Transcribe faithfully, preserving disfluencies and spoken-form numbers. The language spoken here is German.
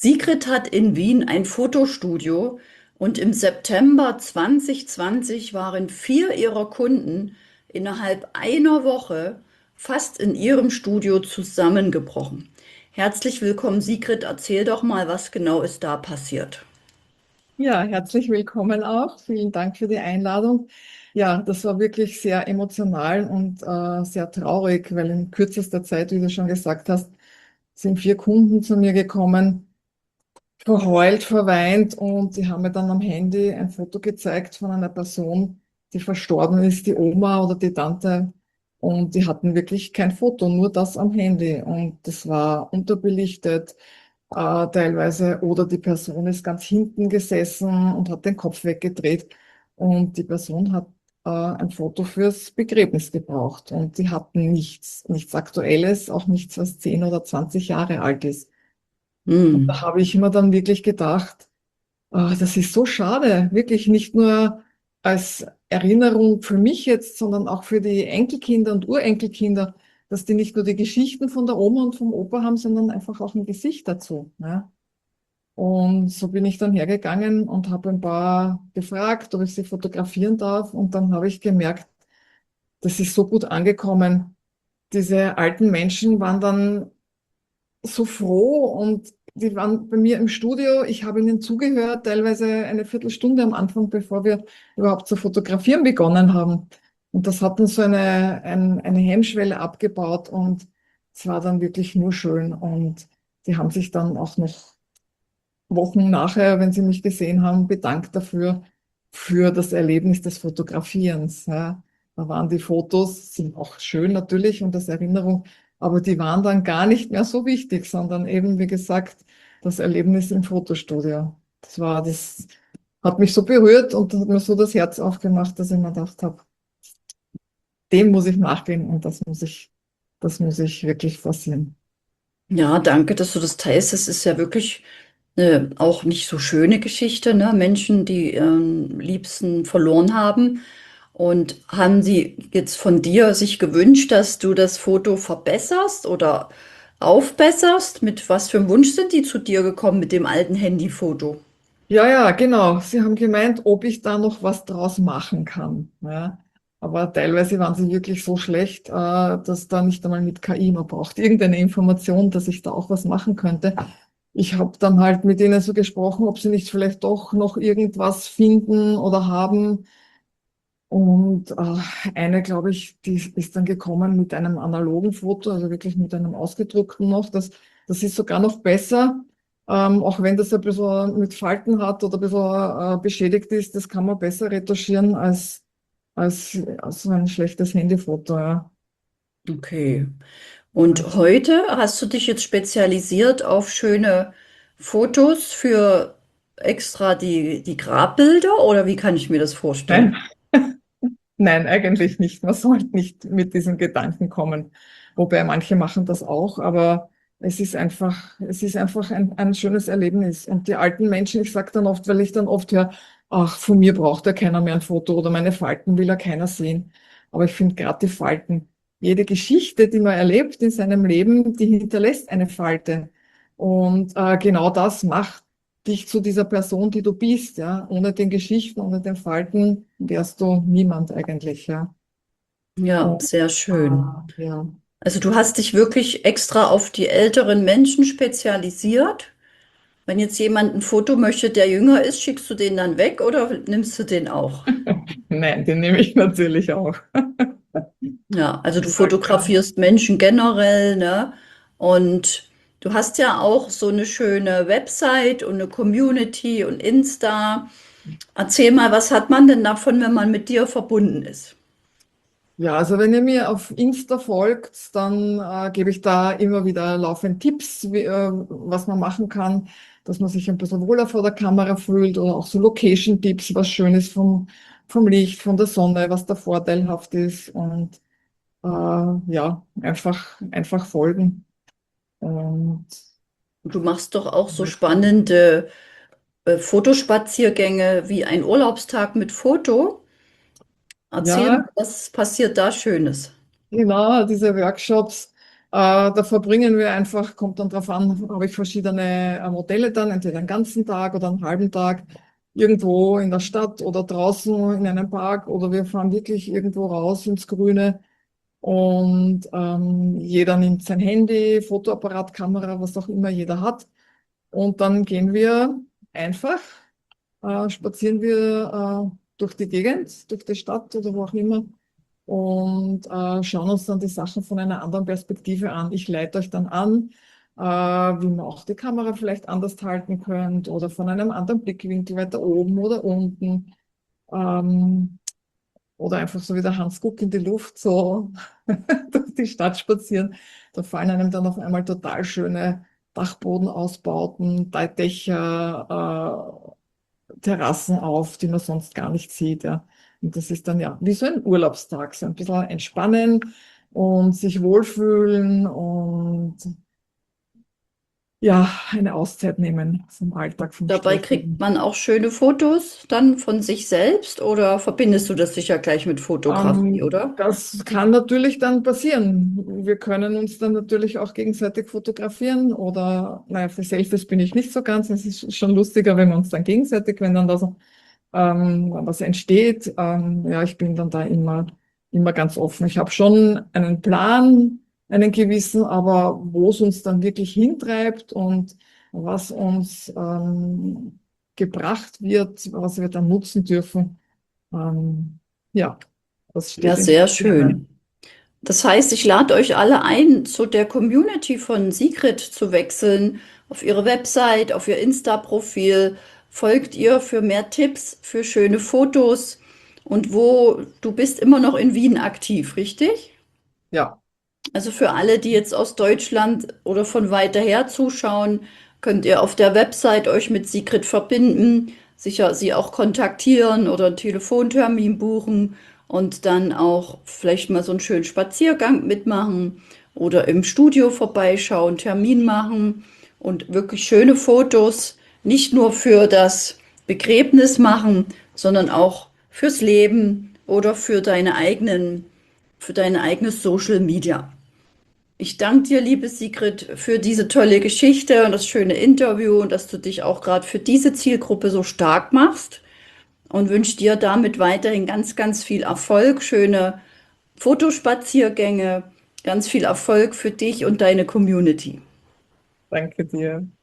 Sigrid hat in Wien ein Fotostudio und im September zwanzig zwanzig waren vier ihrer Kunden innerhalb einer Woche fast in ihrem Studio zusammengebrochen. Herzlich willkommen, Sigrid. Erzähl doch mal, was genau ist da passiert. Ja, herzlich willkommen auch. Vielen Dank für die Einladung. Ja, das war wirklich sehr emotional und äh, sehr traurig, weil in kürzester Zeit, wie du schon gesagt hast, sind vier Kunden zu mir gekommen, verheult, verweint, und die haben mir dann am Handy ein Foto gezeigt von einer Person, die verstorben ist, die Oma oder die Tante. Und die hatten wirklich kein Foto, nur das am Handy. Und das war unterbelichtet, äh, teilweise. Oder die Person ist ganz hinten gesessen und hat den Kopf weggedreht. Und die Person hat äh, ein Foto fürs Begräbnis gebraucht. Und die hatten nichts, nichts Aktuelles, auch nichts, was zehn oder zwanzig Jahre alt ist. Und da Hm. habe ich mir dann wirklich gedacht, ah, das ist so schade, wirklich nicht nur als Erinnerung für mich jetzt, sondern auch für die Enkelkinder und Urenkelkinder, dass die nicht nur die Geschichten von der Oma und vom Opa haben, sondern einfach auch ein Gesicht dazu. Ja. Und so bin ich dann hergegangen und habe ein paar gefragt, ob ich sie fotografieren darf. Und dann habe ich gemerkt, das ist so gut angekommen. Diese alten Menschen waren dann so froh, und die waren bei mir im Studio. Ich habe ihnen zugehört, teilweise eine Viertelstunde am Anfang, bevor wir überhaupt zu fotografieren begonnen haben. Und das hat dann so eine, ein, eine Hemmschwelle abgebaut, und es war dann wirklich nur schön. Und die haben sich dann auch noch Wochen nachher, wenn sie mich gesehen haben, bedankt dafür, für das Erlebnis des Fotografierens. Ja. Da waren die Fotos, sind auch schön natürlich und als Erinnerung, aber die waren dann gar nicht mehr so wichtig, sondern eben, wie gesagt, das Erlebnis im Fotostudio. Das war, das hat mich so berührt und hat mir so das Herz aufgemacht, dass ich mir gedacht habe, dem muss ich nachgehen, und das muss ich, das muss ich wirklich forcieren. Ja, danke, dass du das teilst. Das ist ja wirklich eine auch nicht so schöne Geschichte, ne? Menschen, die ihren Liebsten verloren haben. Und haben sie jetzt von dir sich gewünscht, dass du das Foto verbesserst oder aufbesserst? Mit was für einem Wunsch sind die zu dir gekommen mit dem alten Handyfoto? Ja, ja, genau. Sie haben gemeint, ob ich da noch was draus machen kann. Ja. Aber teilweise waren sie wirklich so schlecht, äh, dass da nicht einmal mit K I, man braucht irgendeine Information, dass ich da auch was machen könnte. Ich habe dann halt mit ihnen so gesprochen, ob sie nicht vielleicht doch noch irgendwas finden oder haben. Und äh, eine, glaube ich, die ist dann gekommen mit einem analogen Foto, also wirklich mit einem ausgedruckten noch. Das, das ist sogar noch besser, ähm, auch wenn das ein bisschen mit Falten hat oder ein bisschen äh, beschädigt ist. Das kann man besser retuschieren als, als, als so ein schlechtes Handyfoto. Ja. Okay. Und Also, heute hast du dich jetzt spezialisiert auf schöne Fotos für extra die, die Grabbilder oder wie kann ich mir das vorstellen? nein, nein, eigentlich nicht. Man sollte nicht mit diesen Gedanken kommen. Wobei manche machen das auch, aber es ist einfach, es ist einfach ein, ein schönes Erlebnis. Und die alten Menschen, ich sage dann oft, weil ich dann oft höre, ach, von mir braucht ja keiner mehr ein Foto oder meine Falten will ja keiner sehen. Aber ich finde gerade die Falten, jede Geschichte, die man erlebt in seinem Leben, die hinterlässt eine Falte. Und äh, genau das macht dich zu dieser Person, die du bist, ja. Ohne den Geschichten, ohne den Falten wärst du niemand eigentlich, ja. Ja, Und, sehr schön. ah, ja. Also du hast dich wirklich extra auf die älteren Menschen spezialisiert. Wenn jetzt jemand ein Foto möchte, der jünger ist, schickst du den dann weg oder nimmst du den auch? Nein, den nehme ich natürlich auch. Ja, also du Ja, klar. fotografierst Menschen generell, ne? Und du hast ja auch so eine schöne Website und eine Community und Insta. Erzähl mal, was hat man denn davon, wenn man mit dir verbunden ist? Ja, also wenn ihr mir auf Insta folgt, dann äh, gebe ich da immer wieder laufend Tipps, wie, äh, was man machen kann, dass man sich ein bisschen wohler vor der Kamera fühlt, oder auch so Location-Tipps, was schön ist vom, vom Licht, von der Sonne, was da vorteilhaft ist, und äh, ja, einfach, einfach folgen. Und Du machst doch auch so spannende äh, Fotospaziergänge wie ein Urlaubstag mit Foto. Erzähl mal, ja, was passiert da Schönes? genau, diese Workshops. da verbringen wir einfach, kommt dann drauf an, habe ich verschiedene äh, Modelle dann, entweder einen ganzen Tag oder einen halben Tag, irgendwo in der Stadt oder draußen in einem Park oder wir fahren wirklich irgendwo raus ins Grüne und ähm, jeder nimmt sein Handy, Fotoapparat, Kamera, was auch immer jeder hat. Und dann gehen wir einfach, äh, spazieren wir äh, durch die Gegend, durch die Stadt oder wo auch immer und äh, schauen uns dann die Sachen von einer anderen Perspektive an. Ich leite euch dann an, äh, wie man auch die Kamera vielleicht anders halten könnt oder von einem anderen Blickwinkel weiter oben oder unten. Ähm, oder einfach so wie der Hans Guck in die Luft, so durch die Stadt spazieren. Da fallen einem dann auf einmal total schöne Dachbodenausbauten, Dächer, äh, Terrassen auf, die man sonst gar nicht sieht. Ja. Und das ist dann ja wie so ein Urlaubstag, so ein bisschen entspannen und sich wohlfühlen und ja, eine Auszeit nehmen vom Alltag, vom Dabei Stress. kriegt man auch schöne Fotos dann von sich selbst oder verbindest du das sicher gleich mit Fotografie, Ähm, oder? das kann natürlich dann passieren. Wir können uns dann natürlich auch gegenseitig fotografieren oder, naja, für Selfies bin ich nicht so ganz. Es ist schon lustiger, wenn wir uns dann gegenseitig, wenn dann da so ähm, was entsteht. Ähm, ja, ich bin dann da immer, immer ganz offen. Ich habe schon einen Plan, einen gewissen, aber wo es uns dann wirklich hintreibt und was uns ähm, gebracht wird, was wir dann nutzen dürfen. Ähm, ja, das Ja, steht in den sehr Sternen. schön. Das heißt, ich lade euch alle ein, zu der Community von Sigrid zu wechseln, auf ihre Website, auf ihr Insta-Profil. Folgt ihr für mehr Tipps, für schöne Fotos und wo du bist immer noch in Wien aktiv, richtig? Ja, Also für alle, die jetzt aus Deutschland oder von weiter her zuschauen, könnt ihr auf der Website euch mit Sigrid verbinden, sicher sie auch kontaktieren oder einen Telefontermin buchen und dann auch vielleicht mal so einen schönen Spaziergang mitmachen oder im Studio vorbeischauen, Termin machen und wirklich schöne Fotos, nicht nur für das Begräbnis machen, sondern auch fürs Leben oder für deine eigenen, für deine eigenes Social Media. Ich danke dir, liebe Sigrid, für diese tolle Geschichte und das schöne Interview und dass du dich auch gerade für diese Zielgruppe so stark machst und wünsche dir damit weiterhin ganz, ganz viel Erfolg, schöne Fotospaziergänge, ganz viel Erfolg für dich und deine Community. danke dir.